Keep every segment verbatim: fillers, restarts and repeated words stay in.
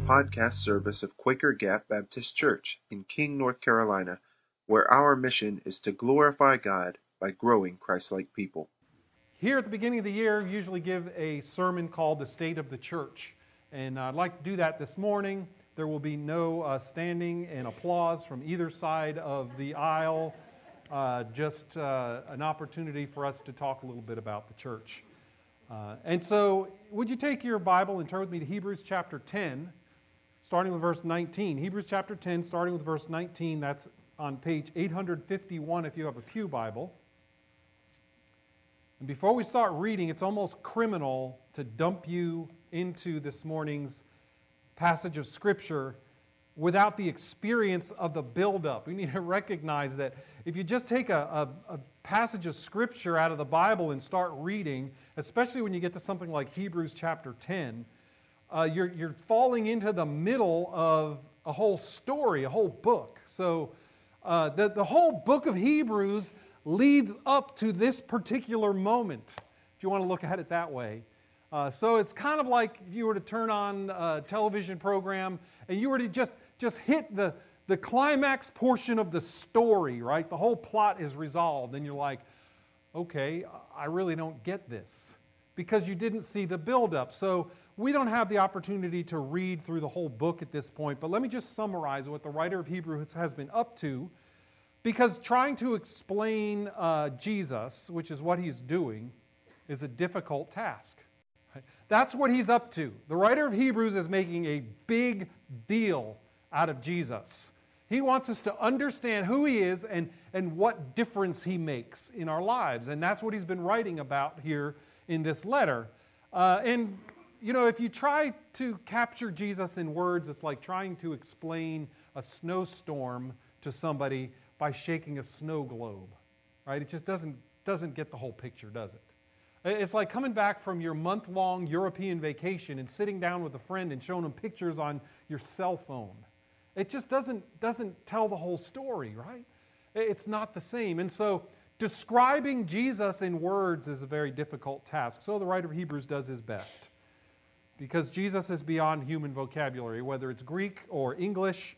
podcast service of Quaker Gap Baptist Church in King, North Carolina, where our mission is to glorify God by growing Christ-like people. Here at the beginning of the year, we usually give a sermon called The State of the Church. And I'd like to do that this morning. There will be no uh, standing and applause from either side of the aisle. Uh, just uh, an opportunity for us to talk a little bit about the church. Uh, and so, would you take your Bible and turn with me to Hebrews chapter ten, starting with verse nineteen. Hebrews chapter ten, starting with verse nineteen. That's on page eight hundred fifty-one if you have a pew Bible. And before we start reading, it's almost criminal to dump you into this morning's passage of Scripture without the experience of the buildup. We need to recognize that if you just take a, a, a passage of Scripture out of the Bible and start reading, especially when you get to something like Hebrews chapter ten, uh, you're, you're falling into the middle of a whole story, a whole book. So uh, the, the whole book of Hebrews leads up to this particular moment, if you want to look at it that way. Uh, so it's kind of like if you were to turn on a television program and you were to just, just hit the, the climax portion of the story, right? The whole plot is resolved and you're like, okay, I really don't get this because you didn't see the buildup. So we don't have the opportunity to read through the whole book at this point, but let me just summarize what the writer of Hebrews has been up to, because trying to explain uh, Jesus, which is what he's doing, is a difficult task. That's what he's up to. The writer of Hebrews is making a big deal out of Jesus. He wants us to understand who he is and, and what difference he makes in our lives. And that's what he's been writing about here in this letter. Uh, and, you know, if you try to capture Jesus in words, it's like trying to explain a snowstorm to somebody by shaking a snow globe, right? It just doesn't, doesn't get the whole picture, does it? It's like coming back from your month-long European vacation and sitting down with a friend and showing them pictures on your cell phone. It just doesn't, doesn't tell the whole story, right? It's not the same. And so describing Jesus in words is a very difficult task. So the writer of Hebrews does his best. Because Jesus is beyond human vocabulary, whether it's Greek or English,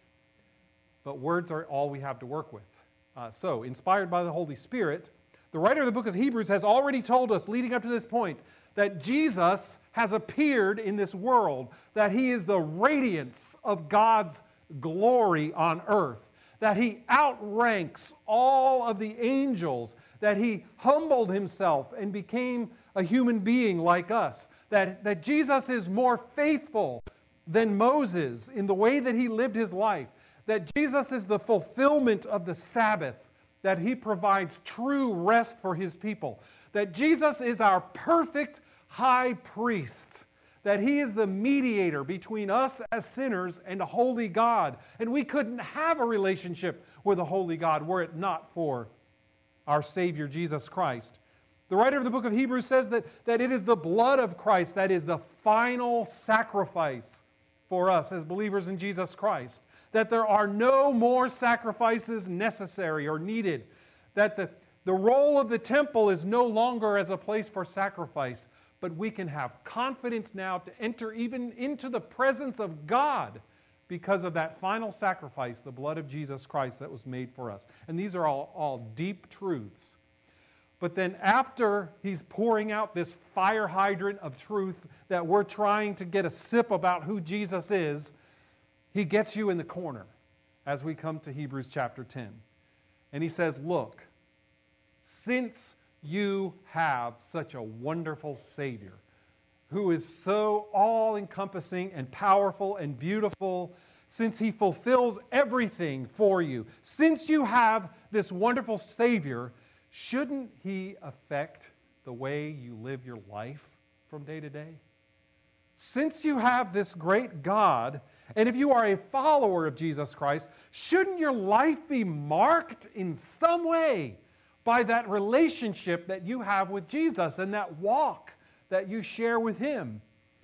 but words are all we have to work with. Uh, so, inspired by the Holy Spirit, the writer of the book of Hebrews has already told us, leading up to this point, that Jesus has appeared in this world, that he is the radiance of God's glory on earth, that he outranks all of the angels, that he humbled himself and became a human being like us, that, that Jesus is more faithful than Moses in the way that he lived his life, that Jesus is the fulfillment of the Sabbath, that he provides true rest for his people, that Jesus is our perfect high priest, that he is the mediator between us as sinners and a holy God. And we couldn't have a relationship with a holy God were it not for our Savior Jesus Christ. The writer of the book of Hebrews says that, that it is the blood of Christ that is the final sacrifice for us as believers in Jesus Christ. That there are no more sacrifices necessary or needed. That the, the role of the temple is no longer as a place for sacrifice, but we can have confidence now to enter even into the presence of God because of that final sacrifice, the blood of Jesus Christ that was made for us. And these are all, all deep truths. But then after he's pouring out this fire hydrant of truth that we're trying to get a sip about who Jesus is, he gets you in the corner as we come to Hebrews chapter ten. And he says, look, since you have such a wonderful Savior who is so all-encompassing and powerful and beautiful, since he fulfills everything for you, since you have this wonderful Savior, shouldn't he affect the way you live your life from day to day? Since you have this great God, and if you are a follower of Jesus Christ, shouldn't your life be marked in some way by that relationship that you have with Jesus and that walk that you share with him?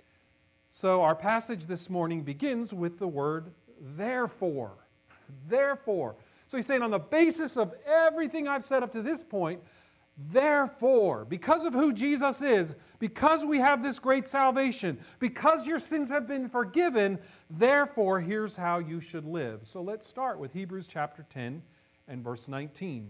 So our passage this morning begins with the word therefore. Therefore. So he's saying on the basis of everything I've said up to this point, Therefore, because of who Jesus is, because we have this great salvation, because your sins have been forgiven, therefore, here's how you should live. So let's start with Hebrews chapter ten and verse nineteen.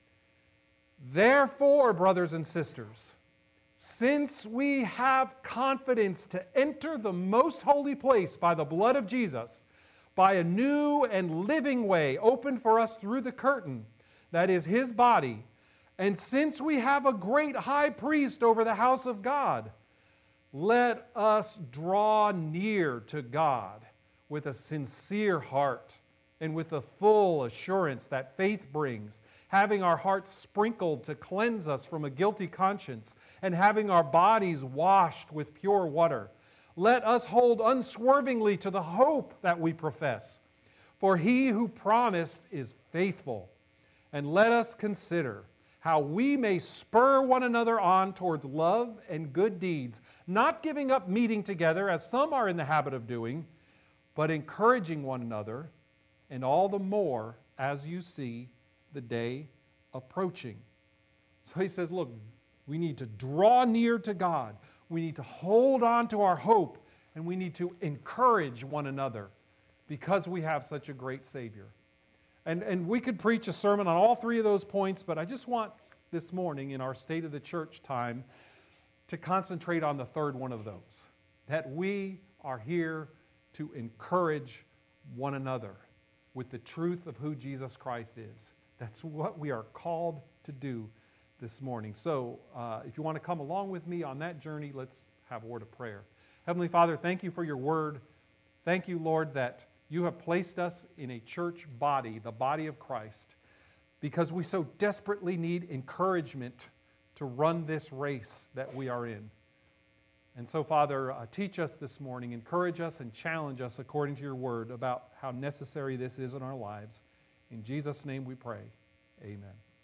Therefore, brothers and sisters, since we have confidence to enter the most holy place by the blood of Jesus, by a new and living way opened for us through the curtain, that is His body, and since we have a great high priest over the house of God, let us draw near to God with a sincere heart and with the full assurance that faith brings, having our hearts sprinkled to cleanse us from a guilty conscience, and having our bodies washed with pure water. Let us hold unswervingly to the hope that we profess. For He who promised is faithful. And let us consider how we may spur one another on towards love and good deeds, not giving up meeting together as some are in the habit of doing, but encouraging one another, and all the more as you see the day approaching. So he says, look, we need to draw near to God. We need to hold on to our hope, and we need to encourage one another because we have such a great Savior. And, and we could preach a sermon on all three of those points, but I just want this morning in our State of the Church time to concentrate on the third one of those, that we are here to encourage one another with the truth of who Jesus Christ is. That's what we are called to do this morning. So uh, if you want to come along with me on that journey, let's have a word of prayer. Heavenly Father, thank you for your word. Thank you, Lord, that you have placed us in a church body, the body of Christ, because we so desperately need encouragement to run this race that we are in. And so, Father, uh, teach us this morning, encourage us and challenge us according to your word about how necessary this is in our lives. In Jesus' name we pray. Amen.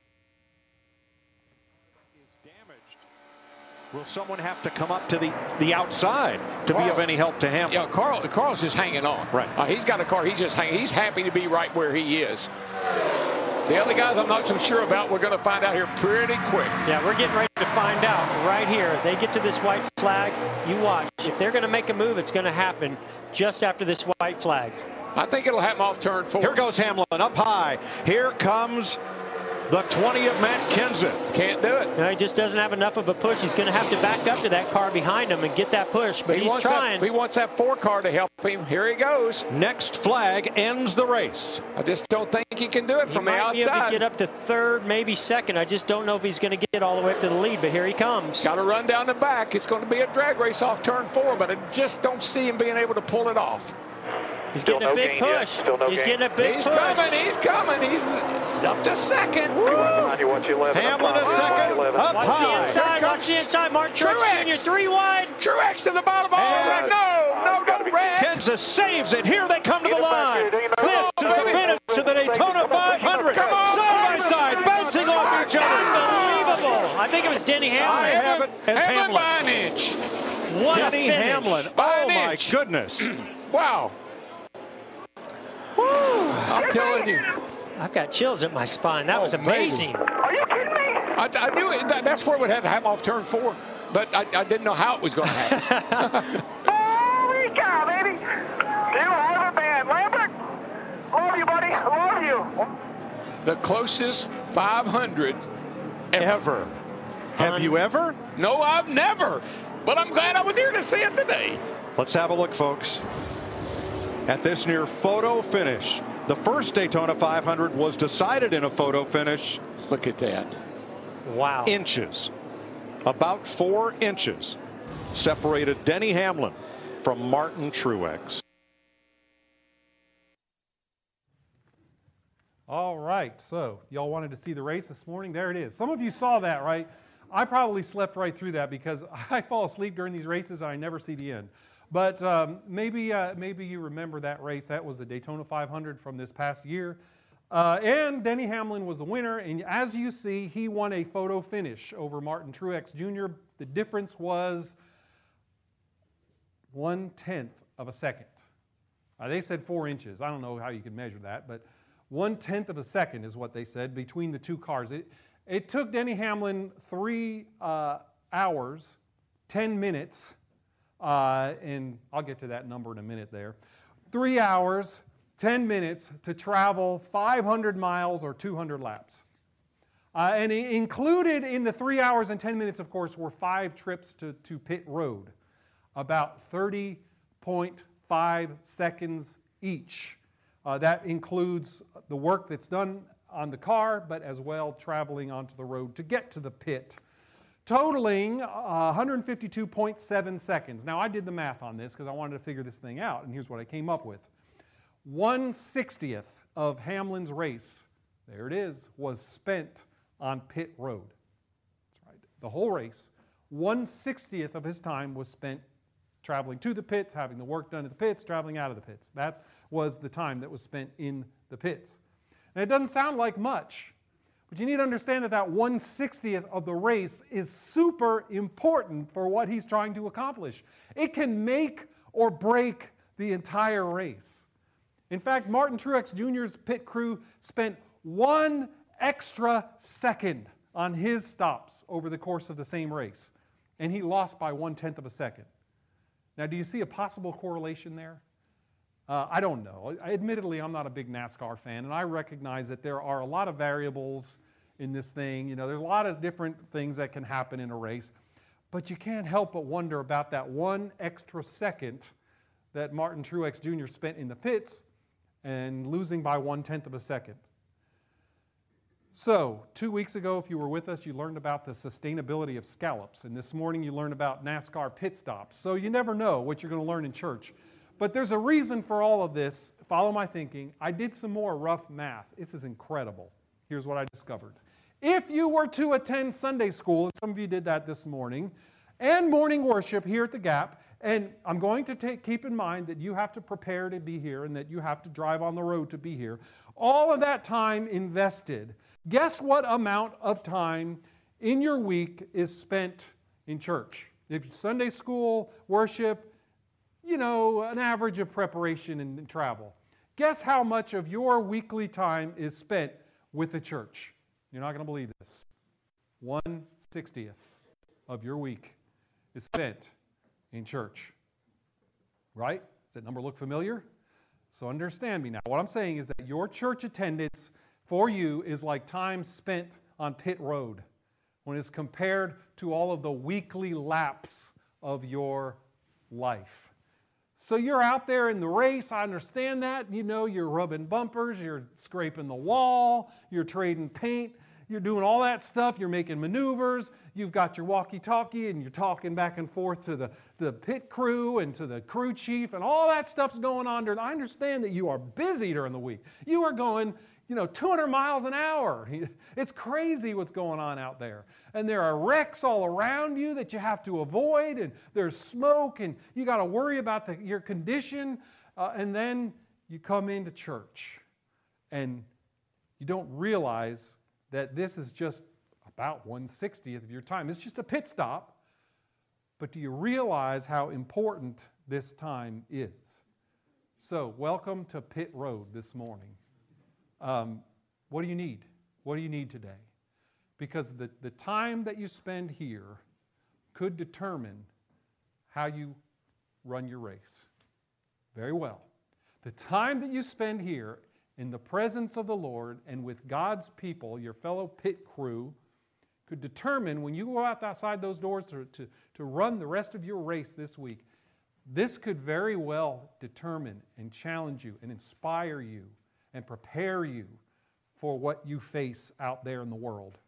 Is damaged. Will someone have to come up to the, the outside to Carl, be of any help to him? Yeah, Carl, Carl's just hanging on. Right. Uh, he's got a car. He's just hanging. He's happy to be right where he is. The other guys I'm not so sure about. We're going to find out here pretty quick. Yeah, we're getting ready to find out right here. They get to this white flag. You watch. If they're going to make a move, it's going to happen just after this white flag. I think it'll happen off turn four. Here goes Hamlin up high. Here comes the twenty of Matt Kenseth. Can't do it. No, he just doesn't have enough of a push. He's going to have to back up to that car behind him and get that push, but he he's wants trying. That, he wants that four car to help him. Here he goes. Next flag ends the race. I just don't think he can do it he from the outside. He might be able to get up to third, maybe second. I just don't know if he's going to get all the way up to the lead, but here he comes. Got to run down the back. It's going to be a drag race off turn four, but I just don't see him being able to pull it off. He's getting Still a no big gain push. no he's gain. getting a big he's push. He's coming. He's coming. He's up to second. Woo! Hamlin a second. Up Watch high. the inside. Watch the inside. Mark Truex Junior three wide. Truex to the bottom. Oh, no, no, no, red. Kenseth saves it. Here they come to the line. This is the finish to the Daytona five hundred. Come on, side by side, bouncing off each other. Unbelievable. I think it was Denny Hamlin. I have it as Hamlin Hamlin. by an inch. What Denny a finish. Hamlin. By Oh, an my inch. goodness. Wow. Woo, I'm telling you. I've got chills at my spine. That Oh, was amazing. Are you kidding me? I, I knew it, that, that's where it would have to happen off turn four, but I, I didn't know how it was going to happen. Holy cow, baby. You have a band. Lambert, love you, buddy. Love you. The closest five hundred ever. Ever. Have you ever? No, I've never. But I'm glad I was here to see it today. Let's have a look, folks, at this near photo finish. The first Daytona five hundred was decided in a photo finish. Look at that. Wow. Inches. About four inches separated Denny Hamlin from Martin Truex. All right, so y'all wanted to see the race this morning? There it is. Some of you saw that, right? I probably slept right through that because I fall asleep during these races and I never see the end. But um, maybe, uh, maybe you remember that race. That was the Daytona five hundred from this past year. Uh, and Denny Hamlin was the winner. And as you see, he won a photo finish over Martin Truex Junior The difference was one-tenth of a second. Uh, they said four inches. I don't know how you can measure that, but one-tenth of a second is what they said between the two cars. It, It took Denny Hamlin three uh, hours, ten minutes, uh, and I'll get to that number in a minute there. Three hours, ten minutes to travel five hundred miles or two hundred laps. Uh, and included in the three hours and ten minutes, of course, were five trips to, to pit road, about thirty point five seconds each. Uh, that includes the work that's done on the car, but as well traveling onto the road to get to the pit, totaling uh, one hundred fifty-two point seven seconds. Now, I did the math on this because I wanted to figure this thing out, and here's what I came up with. one sixtieth of Hamlin's race, there it is, was spent on pit road. That's right. The whole race, one sixtieth of his time was spent traveling to the pits, having the work done at the pits, traveling out of the pits. That was the time that was spent in the pits. And it doesn't sound like much, but you need to understand that that one sixtieth of the race is super important for what he's trying to accomplish. It can make or break the entire race. In fact, Martin Truex Junior's pit crew spent one extra second on his stops over the course of the same race, and he lost by one-tenth of a second. Now, do you see a possible correlation there? Uh, I don't know. I, admittedly, I'm not a big NASCAR fan, and I recognize that there are a lot of variables in this thing. You know, there's a lot of different things that can happen in a race, but you can't help but wonder about that one extra second that Martin Truex Junior spent in the pits and losing by one-tenth of a second. So, two weeks ago, if you were with us, you learned about the sustainability of scallops. And this morning, you learned about NASCAR pit stops. So you never know what you're going to learn in church. But there's a reason for all of this. Follow my thinking. I did some more rough math. This is incredible. Here's what I discovered. If you were to attend Sunday school, and some of you did that this morning, and morning worship here at the Gap, and I'm going to take, keep in mind that you have to prepare to be here and that you have to drive on the road to be here. All of that time invested. Guess what amount of time in your week is spent in church? If Sunday school, worship, you know, an average of preparation and, and travel. Guess how much of your weekly time is spent with the church? You're not going to believe this. one sixtieth of your week is spent in church. Right? Does that number look familiar? So understand me now. What I'm saying is that your church attendance for you is like time spent on pit road when it's compared to all of the weekly laps of your life. So you're out there in the race, I understand that. You know, you're rubbing bumpers, you're scraping the wall, you're trading paint, you're doing all that stuff, you're making maneuvers, you've got your walkie-talkie and you're talking back and forth to the, the pit crew and to the crew chief and all that stuff's going on during. I understand that you are busy during the week. You are going, you know, two hundred miles an hour. It's crazy what's going on out there. And there are wrecks all around you that you have to avoid, and there's smoke, and you got to worry about the, your condition. Uh, and then you come into church, and you don't realize that this is just about one sixtieth of your time. It's just a pit stop. But do you realize how important this time is? So, welcome to Pit Road this morning. Um, what do you need? What do you need today? Because the, the time that you spend here could determine how you run your race. Very well. The time that you spend here in the presence of the Lord and with God's people, your fellow pit crew, could determine when you go out outside those doors to, to, to run the rest of your race this week, this could very well determine and challenge you and inspire you and prepare you for what you face out there in the world.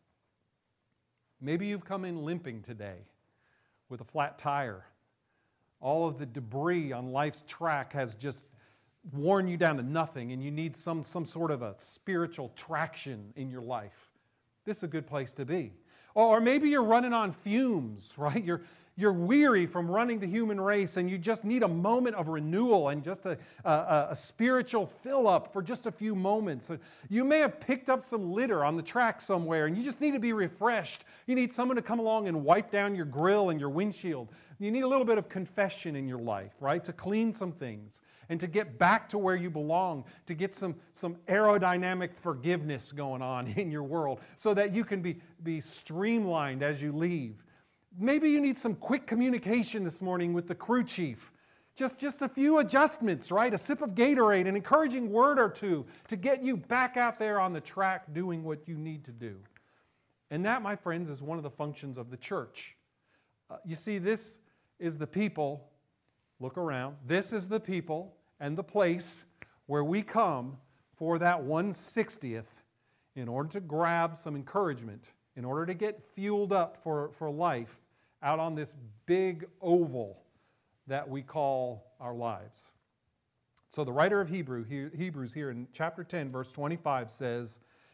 Maybe you've come in limping today with a flat tire. All of the debris on life's track has just worn you down to nothing, and you need some, some sort of a spiritual traction in your life. This is a good place to be. Or maybe you're running on fumes, right? You're, you're weary from running the human race and you just need a moment of renewal and just a, a, a spiritual fill-up for just a few moments. You may have picked up some litter on the track somewhere and you just need to be refreshed. You need someone to come along and wipe down your grill and your windshield. You need a little bit of confession in your life, right? To clean some things and to get back to where you belong, to get some, some aerodynamic forgiveness going on in your world so that you can be, be streamlined as you leave. Maybe you need some quick communication this morning with the crew chief. Just, just a few adjustments, right? A sip of Gatorade, an encouraging word or two to get you back out there on the track doing what you need to do. And that, my friends, is one of the functions of the church. Uh, you see, this is the people, look around, this is the people and the place where we come for that one sixtieth in order to grab some encouragement, in order to get fueled up for, for life out on this big oval that we call our lives. So the writer of Hebrew, Hebrews here in chapter ten, verse twenty-five says,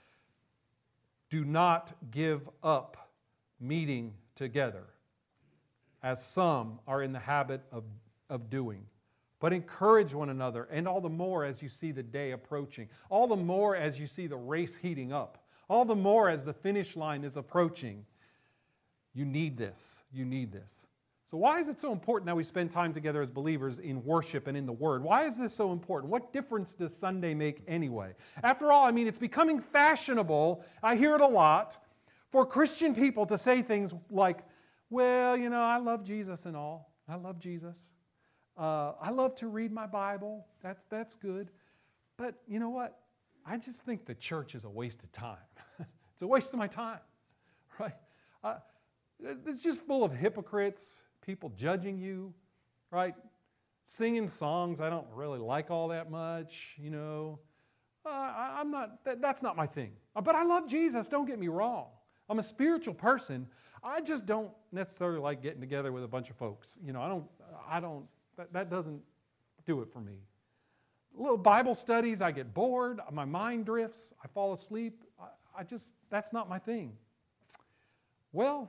"Do not give up meeting together, as some are in the habit of, of doing. But encourage one another, and all the more as you see the day approaching. All the more as you see the race heating up. All the more as the finish line is approaching." You need this. You need this. So why is it so important that we spend time together as believers in worship and in the Word? Why is this so important? What difference does Sunday make anyway? After all, I mean, it's becoming fashionable, I hear it a lot, for Christian people to say things like, well, you know, I love Jesus and all. I love Jesus. Uh, I love to read my Bible. That's, that's good. But you know what? I just think the church is a waste of time. It's a waste of my time, right? Uh, it's just full of hypocrites, people judging you, right? Singing songs I don't really like all that much, you know. Uh, I, I'm not, that, that's not my thing. But I love Jesus, don't get me wrong. I'm a spiritual person. I just don't necessarily like getting together with a bunch of folks. You know, I don't, I don't, that, that doesn't do it for me. Little Bible studies, I get bored, my mind drifts, I fall asleep. I, I just, that's not my thing. Well,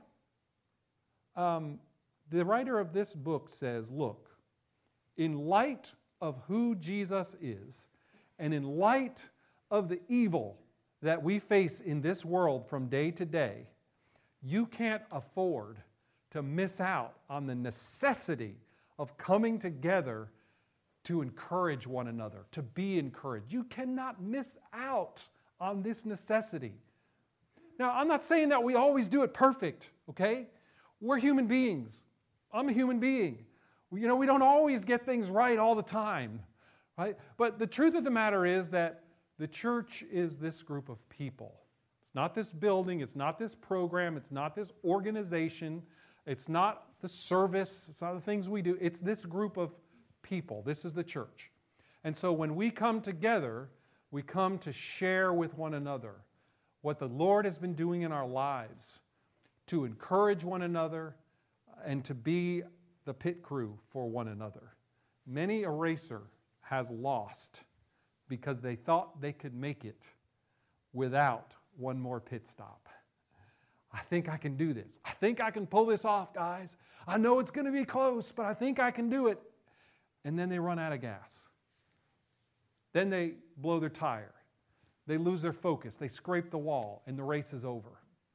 um, the writer of this book says, look, in light of who Jesus is, and in light of the evil that we face in this world from day to day, you can't afford to miss out on the necessity of coming together to encourage one another, to be encouraged. You cannot miss out on this necessity. Now, I'm not saying that we always do it perfect, okay? We're human beings. I'm a human being. You know, we don't always get things right all the time, right? But the truth of the matter is that the church is this group of people. It's not this building, it's not this program, it's not this organization, it's not the service, it's not the things we do. It's this group of people. This is the church. And so when we come together, we come to share with one another what the Lord has been doing in our lives, to encourage one another and to be the pit crew for one another. Many a racer has lost because they thought they could make it without one more pit stop. I think I can do this. I think I can pull this off, guys. I know it's going to be close, but I think I can do it. And then they run out of gas. Then they blow their tire. They lose their focus. They scrape the wall, and the race is over.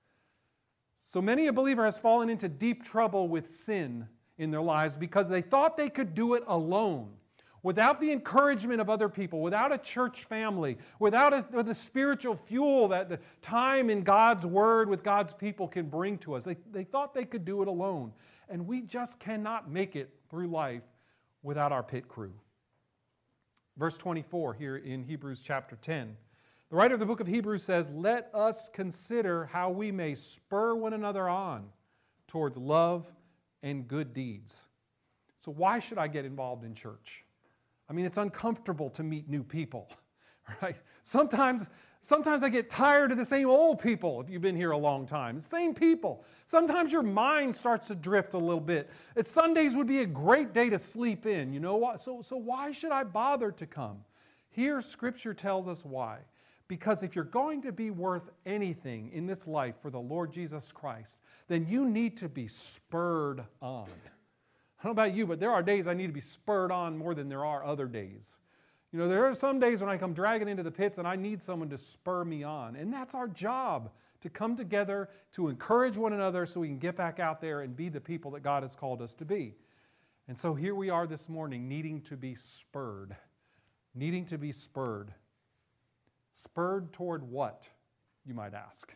So many a believer has fallen into deep trouble with sin in their lives because they thought they could do it alone, without the encouragement of other people, without a church family, without a, the spiritual fuel that the time in God's Word with God's people can bring to us. They, they thought they could do it alone. And we just cannot make it through life without our pit crew. Verse twenty-four here in Hebrews chapter ten. The writer of the book of Hebrews says, "Let us consider how we may spur one another on towards love and good deeds." So why should I get involved in church? I mean, it's uncomfortable to meet new people, right? Sometimes, sometimes I get tired of the same old people if you've been here a long time. The same people. Sometimes your mind starts to drift a little bit. It's Sundays would be a great day to sleep in. You know what? So, so why should I bother to come? Here, Scripture tells us why. Because if you're going to be worth anything in this life for the Lord Jesus Christ, then you need to be spurred on. I don't know about you, but there are days I need to be spurred on more than there are other days. You know, there are some days when I come dragging into the pits and I need someone to spur me on. And that's our job, to come together, to encourage one another so we can get back out there and be the people that God has called us to be. And so here we are this morning, needing to be spurred. Needing to be spurred. Spurred toward what, you might ask?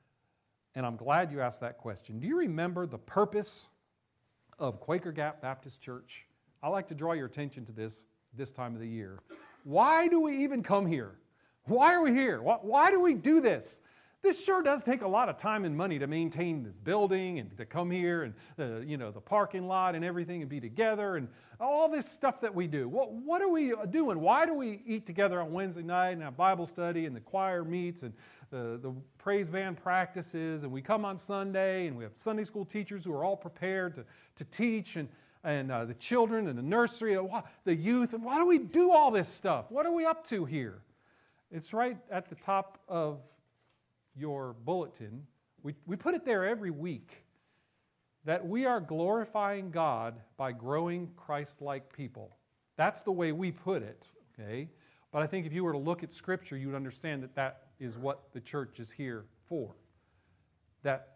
And I'm glad you asked that question. Do you remember the purpose of Quaker Gap Baptist Church? I like to draw your attention to this this time of the year. Why do we even come here? Why are we here? Why, why do we do this? This sure does take a lot of time and money to maintain this building and to come here and the, you know, the parking lot and everything and be together and all this stuff that we do. What, what are we doing? Why do we eat together on Wednesday night and have Bible study and the choir meets and the, the praise band practices, and we come on Sunday and we have Sunday school teachers who are all prepared to, to teach, and, and uh, the children and the nursery, the youth. And why do we do all this stuff? What are we up to here? It's right at the top of your bulletin. We, we put it there every week, that we are glorifying God by growing Christ-like people. That's the way we put it, okay? But I think if you were to look at Scripture, you would understand that that is what the church is here for. That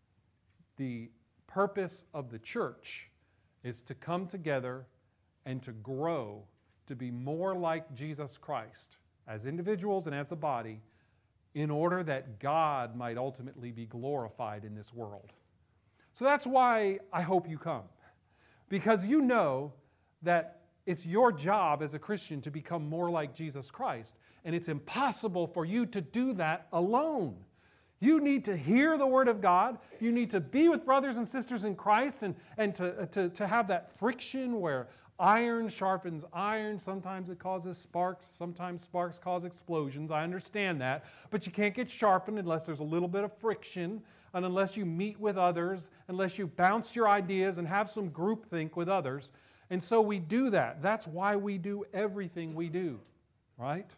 the purpose of the church is to come together and to grow to be more like Jesus Christ as individuals and as a body, in order that God might ultimately be glorified in this world. So that's why I hope you come. Because you know that it's your job as a Christian to become more like Jesus Christ. And it's impossible for you to do that alone. You need to hear the Word of God. You need to be with brothers and sisters in Christ and, and to, to, to have that friction where iron sharpens iron. Sometimes it causes sparks. Sometimes sparks cause explosions. I understand that. But you can't get sharpened unless there's a little bit of friction, and unless you meet with others, unless you bounce your ideas and have some groupthink with others. And so we do that. That's why we do everything we do, right?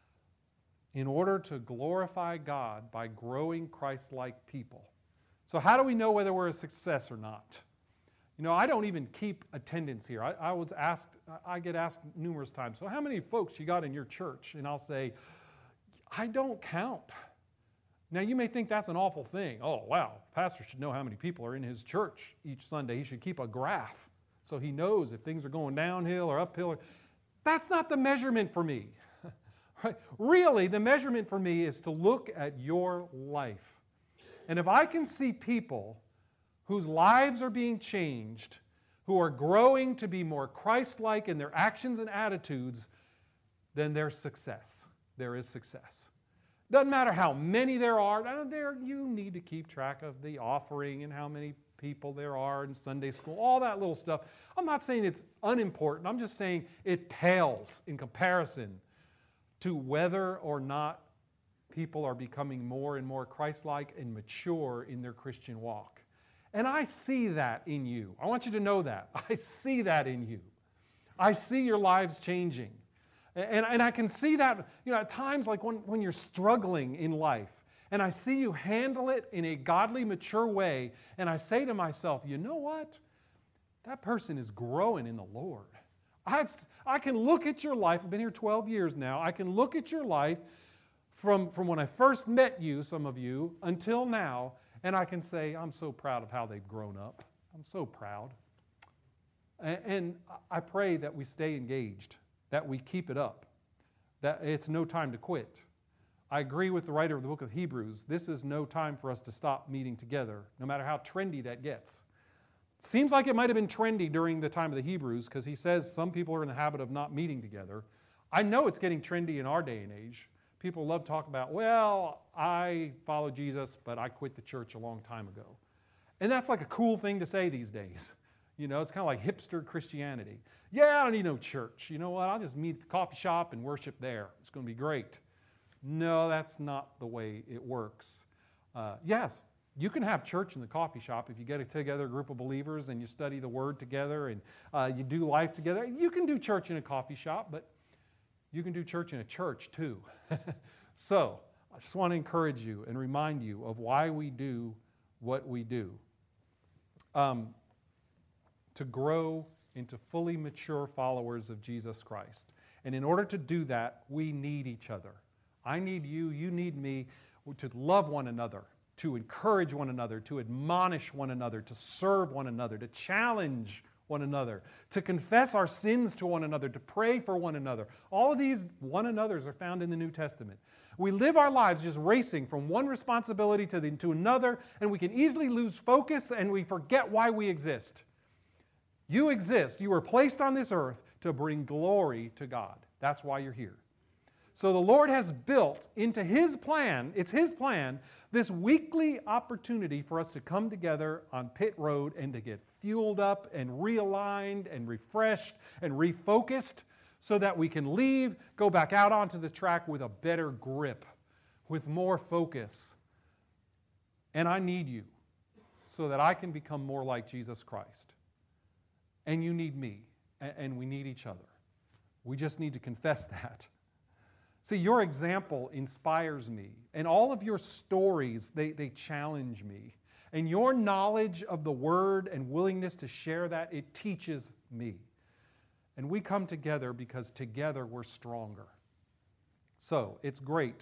In order to glorify God by growing Christ-like people. So how do we know whether we're a success or not? You know, I don't even keep attendance here. I, I was asked, I get asked numerous times, so how many folks you got in your church? And I'll say, I don't count. Now, you may think that's an awful thing. Oh, wow, pastor should know how many people are in his church each Sunday. He should keep a graph so he knows if things are going downhill or uphill. That's not the measurement for me. Right? Really, the measurement for me is to look at your life. And if I can see people whose lives are being changed, who are growing to be more Christ-like in their actions and attitudes, then there's success. There is success. Doesn't matter how many there are. There, you need to keep track of the offering and how many people there are in Sunday school, all that little stuff. I'm not saying it's unimportant. I'm just saying it pales in comparison to whether or not people are becoming more and more Christ-like and mature in their Christian walk. And I see that in you. I want you to know that. I see that in you. I see your lives changing. And, and I can see that, you know, at times like when, when you're struggling in life, and I see you handle it in a godly, mature way, and I say to myself, you know what? That person is growing in the Lord. I've, I can look at your life. I've been here twelve years now. I can look at your life from, from when I first met you, some of you, until now, and I can say, I'm so proud of how they've grown up. I'm so proud. And, and I pray that we stay engaged, that we keep it up, that it's no time to quit. I agree with the writer of the book of Hebrews. This is no time for us to stop meeting together, no matter how trendy that gets. Seems like it might have been trendy during the time of the Hebrews, because he says some people are in the habit of not meeting together. I know it's getting trendy in our day and age. People love to talk about, well, I follow Jesus, but I quit the church a long time ago. And that's like a cool thing to say these days. You know, it's kind of like hipster Christianity. Yeah, I don't need no church. You know what? I'll just meet at the coffee shop and worship there. It's going to be great. No, that's not the way it works. Uh, yes, you can have church in the coffee shop if you get together a group of believers and you study the Word together and uh, you do life together. You can do church in a coffee shop, but you can do church in a church too. So, I just want to encourage you and remind you of why we do what we do. Um, to grow into fully mature followers of Jesus Christ. And in order to do that, we need each other. I need you, you need me, to love one another, to encourage one another, to admonish one another, to serve one another, to challenge one another, to confess our sins to one another, to pray for one another. All of these one another's are found in the New Testament. We live our lives just racing from one responsibility to, the, to another, and we can easily lose focus and we forget why we exist. You exist. You were placed on this earth to bring glory to God. That's why you're here. So the Lord has built into His plan, it's His plan, this weekly opportunity for us to come together on Pit Road and to get fueled up and realigned and refreshed and refocused so that we can leave, go back out onto the track with a better grip, with more focus. And I need you so that I can become more like Jesus Christ. And you need me, and we need each other. We just need to confess that. See, your example inspires me, and all of your stories, they, they challenge me. And your knowledge of the Word and willingness to share that, it teaches me. And we come together because together we're stronger. So, it's great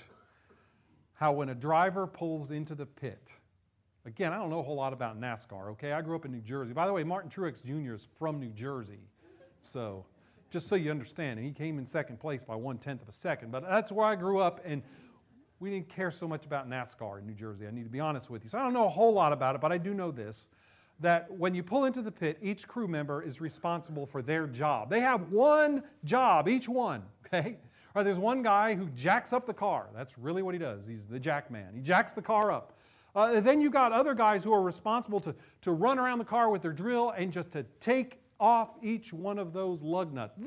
how when a driver pulls into the pit, again, I don't know a whole lot about NASCAR, okay? I grew up in New Jersey. By the way, Martin Truex Junior is from New Jersey. So, just so you understand, he came in second place by one-tenth of a second. But that's where I grew up, and we didn't care so much about NASCAR in New Jersey. I need to be honest with you. So I don't know a whole lot about it, but I do know this, that when you pull into the pit, each crew member is responsible for their job. They have one job, each one, okay? Or there's one guy who jacks up the car. That's really what he does. He's the jack man. He jacks the car up. Uh, then you got other guys who are responsible to, to run around the car with their drill and just to take off each one of those lug nuts,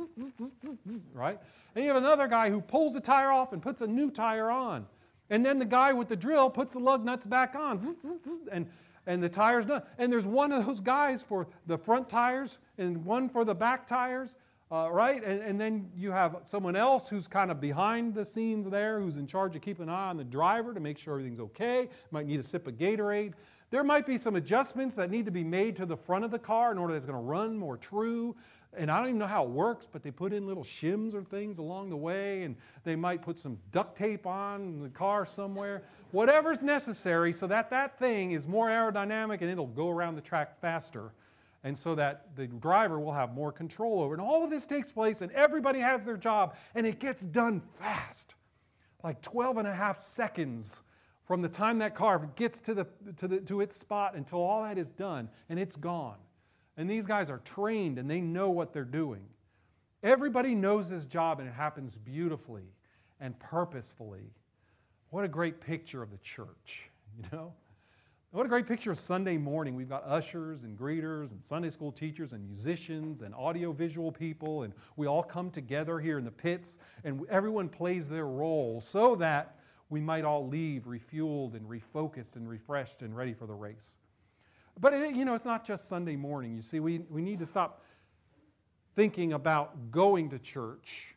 right? And you have another guy who pulls the tire off and puts a new tire on. And then the guy with the drill puts the lug nuts back on, and, and the tire's done. And there's one of those guys for the front tires and one for the back tires, uh, right? And, and then you have someone else who's kind of behind the scenes there, who's in charge of keeping an eye on the driver to make sure everything's okay. Might need a sip of Gatorade. There might be some adjustments that need to be made to the front of the car in order that it's going to run more true. And I don't even know how it works, but they put in little shims or things along the way, and they might put some duct tape on the car somewhere. Whatever's necessary so that that thing is more aerodynamic and it'll go around the track faster, and so that the driver will have more control over it. And all of this takes place, and everybody has their job, and it gets done fast, like twelve and a half seconds from the time that car gets to, the, to, the, to its spot until all that is done, and it's gone. And these guys are trained, and they know what they're doing. Everybody knows his job, and it happens beautifully and purposefully. What a great picture of the church, you know? What a great picture of Sunday morning. We've got ushers and greeters and Sunday school teachers and musicians and audiovisual people, and we all come together here in the pits, and everyone plays their role so that we might all leave refueled and refocused and refreshed and ready for the race. But, it, you know, it's not just Sunday morning. You see, we, we need to stop thinking about going to church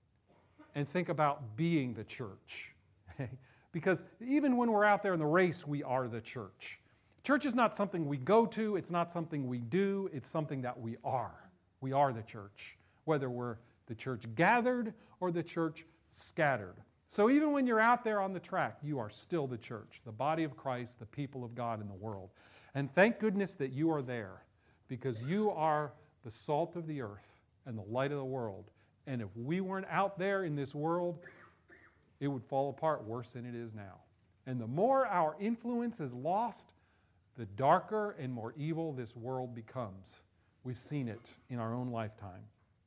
and think about being the church. Because even when we're out there in the race, we are the church. Church is not something we go to. It's not something we do. It's something that we are. We are the church, whether we're the church gathered or the church scattered. So even when you're out there on the track, you are still the church, the body of Christ, the people of God in the world. And thank goodness that you are there, because you are the salt of the earth and the light of the world. And if we weren't out there in this world, it would fall apart worse than it is now. And the more our influence is lost, the darker and more evil this world becomes. We've seen it in our own lifetime.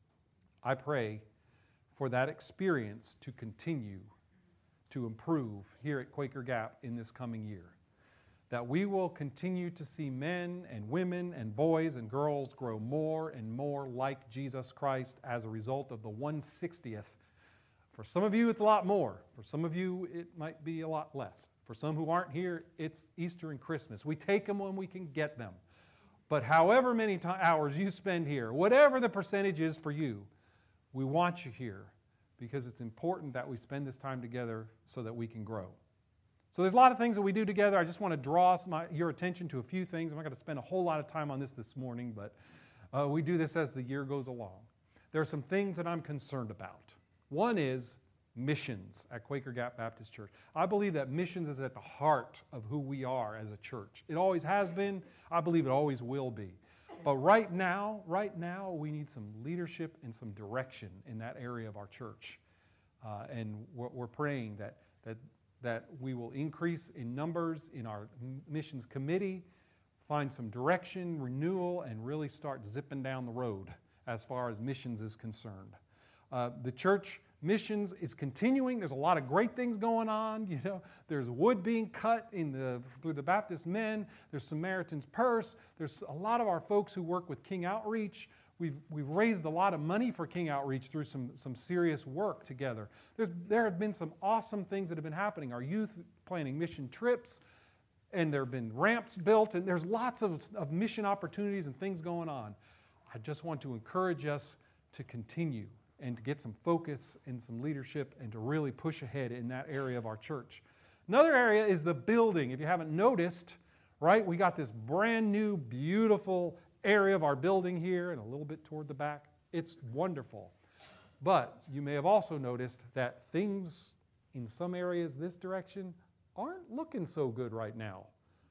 I pray for that experience to continue to improve here at Quaker Gap in this coming year. That we will continue to see men and women and boys and girls grow more and more like Jesus Christ as a result of the one sixtieth. For some of you, it's a lot more. For some of you, it might be a lot less. For some who aren't here, it's Easter and Christmas. We take them when we can get them. But however many t- hours you spend here, whatever the percentage is for you, we want you here because it's important that we spend this time together so that we can grow. So there's a lot of things that we do together. I just want to draw my, your attention to a few things. I'm not going to spend a whole lot of time on this this morning, but uh, we do this as the year goes along. There are some things that I'm concerned about. One is missions at Quaker Gap Baptist Church. I believe that missions is at the heart of who we are as a church. It always has been. I believe it always will be. But right now, right now, we need some leadership and some direction in that area of our church. Uh, and we're, we're praying that, that, that we will increase in numbers in our missions committee, find some direction, renewal, and really start zipping down the road as far as missions is concerned. Uh, the church missions is continuing. There's a lot of great things going on. You know, there's wood being cut in the through the Baptist Men. There's Samaritan's Purse. There's a lot of our folks who work with King Outreach. We've we've raised a lot of money for King Outreach through some some serious work together. There's there have been some awesome things that have been happening. Our youth planning mission trips, and there have been ramps built, and there's lots of, of mission opportunities and things going on. I just want to encourage us to continue and to get some focus and some leadership and to really push ahead in that area of our church. Another area is the building. If you haven't noticed, right, we got this brand new, beautiful area of our building here and a little bit toward the back. It's wonderful. But you may have also noticed that things in some areas this direction aren't looking so good right now.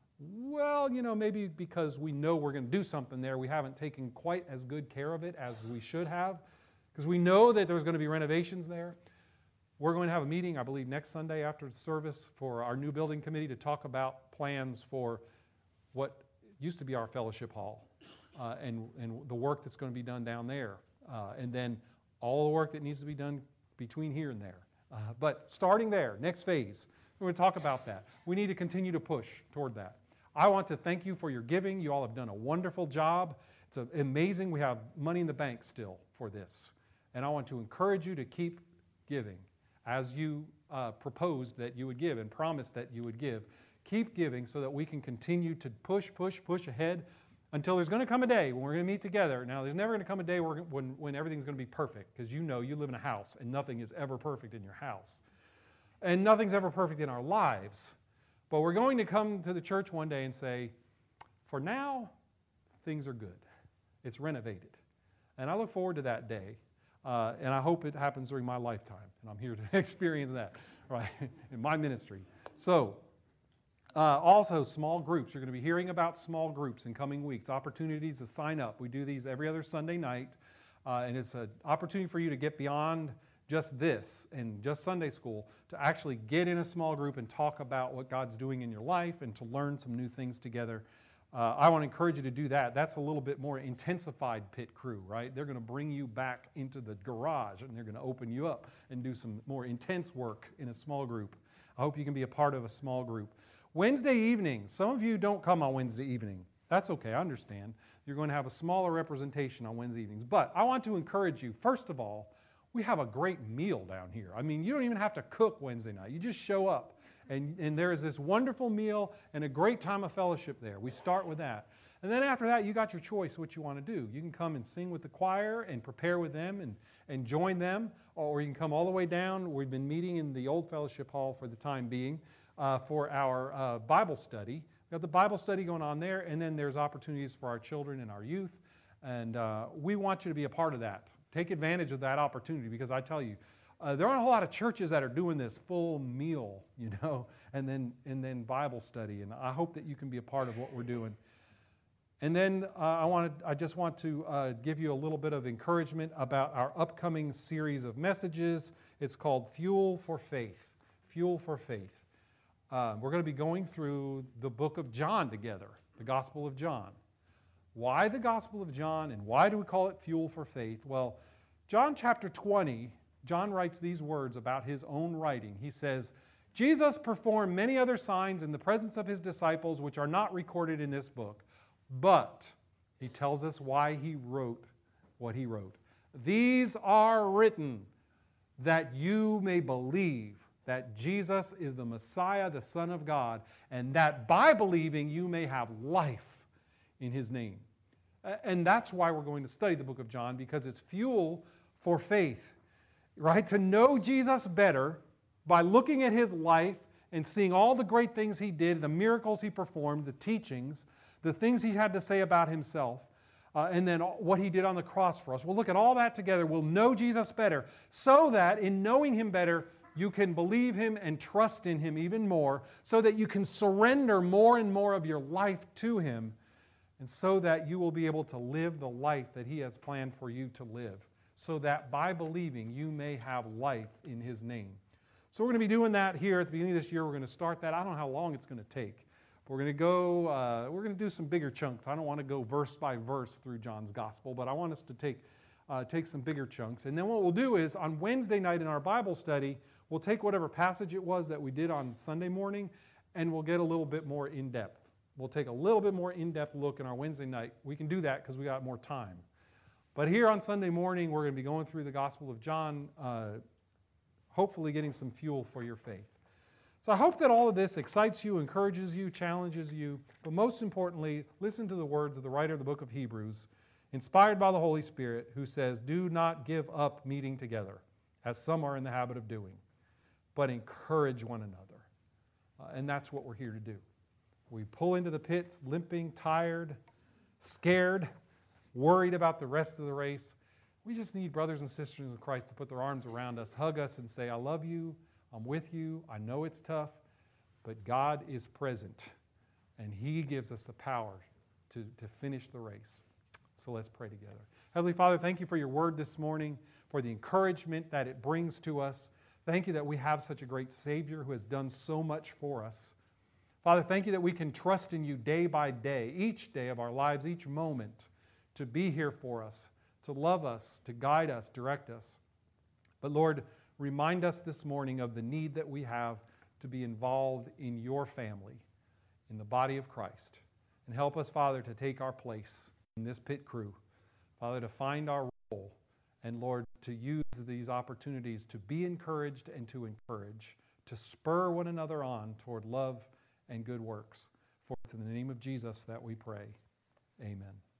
Well, you know, maybe because we know we're going to do something there, we haven't taken quite as good care of it as we should have. Because we know that there's going to be renovations there. We're going to have a meeting, I believe, next Sunday after the service for our new building committee to talk about plans for what used to be our fellowship hall uh, and, and the work that's going to be done down there. Uh, and then all the work that needs to be done between here and there. Uh, but starting there, next phase, we're going to talk about that. We need to continue to push toward that. I want to thank you for your giving. You all have done a wonderful job. It's amazing we have money in the bank still for this. And I want to encourage you to keep giving as you uh, proposed that you would give and promised that you would give. Keep giving so that we can continue to push, push, push ahead until there's going to come a day when we're going to meet together. Now, there's never going to come a day where, when, when everything's going to be perfect, because you know you live in a house and nothing is ever perfect in your house. And nothing's ever perfect in our lives. But we're going to come to the church one day and say, for now, things are good. It's renovated. And I look forward to that day. Uh, and I hope it happens during my lifetime. And I'm here to experience that, right, in my ministry. So, uh, also small groups. You're going to be hearing about small groups in coming weeks, opportunities to sign up. We do these every other Sunday night. Uh, and it's an opportunity for you to get beyond just this and just Sunday school, to actually get in a small group and talk about what God's doing in your life and to learn some new things together. Uh, I want to encourage you to do that. That's a little bit more intensified pit crew, right? They're going to bring you back into the garage and they're going to open you up and do some more intense work in a small group. I hope you can be a part of a small group. Wednesday evenings. Some of you don't come on Wednesday evening. That's okay, I understand. You're going to have a smaller representation on Wednesday evenings. But I want to encourage you, first of all, we have a great meal down here. I mean, you don't even have to cook Wednesday night. You just show up. And, and there is this wonderful meal and a great time of fellowship there. We start with that. And then after that, you got your choice what you want to do. You can come and sing with the choir and prepare with them and, and join them, or you can come all the way down. We've been meeting in the old fellowship hall for the time being uh, for our uh, Bible study. We've got the Bible study going on there, and then there's opportunities for our children and our youth. And uh, we want you to be a part of that. Take advantage of that opportunity, because I tell you, Uh, there aren't a whole lot of churches that are doing this full meal, you know, and then and then Bible study. And I hope that you can be a part of what we're doing. And then uh, I want I just want to uh, give you a little bit of encouragement about our upcoming series of messages. It's called Fuel for Faith. Fuel for Faith. Uh, we're going to be going through the book of John together, the Gospel of John. Why the Gospel of John, and why do we call it Fuel for Faith? Well, John chapter twenty. John writes these words about his own writing. He says, Jesus performed many other signs in the presence of his disciples, which are not recorded in this book. But he tells us why he wrote what he wrote. These are written that you may believe that Jesus is the Messiah, the Son of God, and that by believing you may have life in his name. And that's why we're going to study the book of John, because it's fuel for faith. right? To know Jesus better by looking at his life and seeing all the great things he did, the miracles he performed, the teachings, the things he had to say about himself, uh, and then what he did on the cross for us. We'll look at all that together. We'll know Jesus better so that in knowing him better, you can believe him and trust in him even more, so that you can surrender more and more of your life to him, and so that you will be able to live the life that he has planned for you to live, so that by believing you may have life in his name. So we're going to be doing that here at the beginning of this year. We're going to start that. I don't know how long it's going to take. But we're going to go, uh, we're going to do some bigger chunks. I don't want to go verse by verse through John's gospel, but I want us to take, uh, take some bigger chunks. And then what we'll do is on Wednesday night in our Bible study, we'll take whatever passage it was that we did on Sunday morning, and we'll get a little bit more in-depth. We'll take a little bit more in-depth look in our Wednesday night. We can do that because we got more time. But here on Sunday morning, we're going to be going through the Gospel of John, uh, hopefully getting some fuel for your faith. So I hope that all of this excites you, encourages you, challenges you, but most importantly, listen to the words of the writer of the book of Hebrews, inspired by the Holy Spirit, who says, "Do not give up meeting together, as some are in the habit of doing, but encourage one another." Uh, and that's what we're here to do. We pull into the pits limping, tired, scared, worried about the rest of the race. We just need brothers and sisters in Christ to put their arms around us, hug us, and say, "I love you, I'm with you, I know it's tough, but God is present, and he gives us the power to, to finish the race." So let's pray together. Heavenly Father, thank you for your word this morning, for the encouragement that it brings to us. Thank you that we have such a great Savior who has done so much for us. Father, thank you that we can trust in you day by day, each day of our lives, each moment, to be here for us, to love us, to guide us, direct us. But Lord, remind us this morning of the need that we have to be involved in your family, in the body of Christ. And help us, Father, to take our place in this pit crew. Father, to find our role. And Lord, to use these opportunities to be encouraged and to encourage, to spur one another on toward love and good works. For it's in the name of Jesus that we pray. Amen.